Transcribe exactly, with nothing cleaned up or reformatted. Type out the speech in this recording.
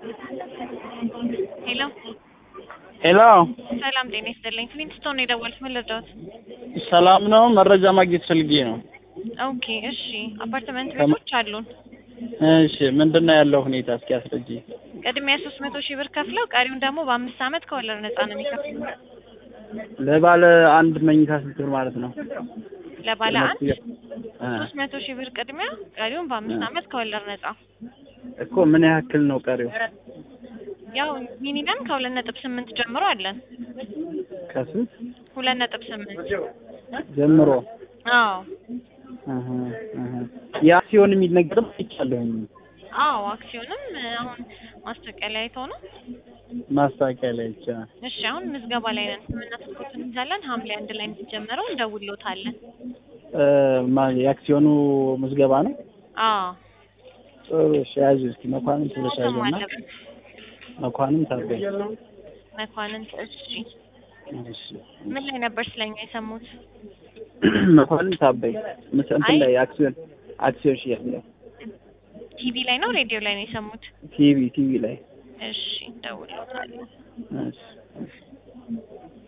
ሄሎ ሄሎ ሰላም ጤና ይስጥልኝ። ፍሊንስቶን ነው የደወልኩት። ምን ልርዳዎት? ሰላም ነው። መረጃ ማግኘት ፈልጌ ነው። ኦኬ እሺ። አፓርትመንት ቤቶች አሉን። እሺ ምንድነው ያለው ሁኔታ እስኪ አስረጂ። ቅድሚያ ሶስት መቶ ሺህ ብር ከፍለው ቀሪውን ደግሞ በአምስት አመት ከወለድ ነፃ ነው የሚከፍሉት። ለባለ አንድ መኝታ ስንት ብር ማለት ነው? ለባለ አንድ ሶስት መቶ ሺህ ብር ቅድሚያ ቀሪውን በአምስት አመት ከወለድ ነፃ። እኮ ምን ያክል ነው ቀሪው? ያው ሚኒመም ከሁለት ነጥብ ስምንት ጀምሮ አለን። ከስንት? ሁለት ነጥብ ስምንት ጀምሮ? አዎ አሃ አሃ የአክሲዮን የሚነገርም ይቻላል። አዎ አክሲዮንም አሁን ማስታወቂያ ላይ አይተው ነው። ማስታወቂያ ላይ ብቻ። እሺ አሁን ምዝገባ ላይ ነን። ስምና ስልኮችን እንይዛለን። ሐምሌ አንድ ላይ እንጀምረው እንደውልዎታለን። እ ማን የአክሲዮኑ ምዝገባ ነው? አዎ ጥሩ እሺ። ያዥ እስኪ መኳንን ስለሻለና መኳንን ታርገኝ መኳንን እሺ። እሺ ምን ላይ ነበር ስለኛ የሰሙት? መኳንን ታበይ እንትን ላይ አክሲዮን አክሲዮን ሽያጭ ላይ ቲቪ ላይ ነው ሬዲዮ ላይ ነው የሰሙት? ቲቪ ቲቪ ላይ። እሺ እንደውልዎታለን። እሺ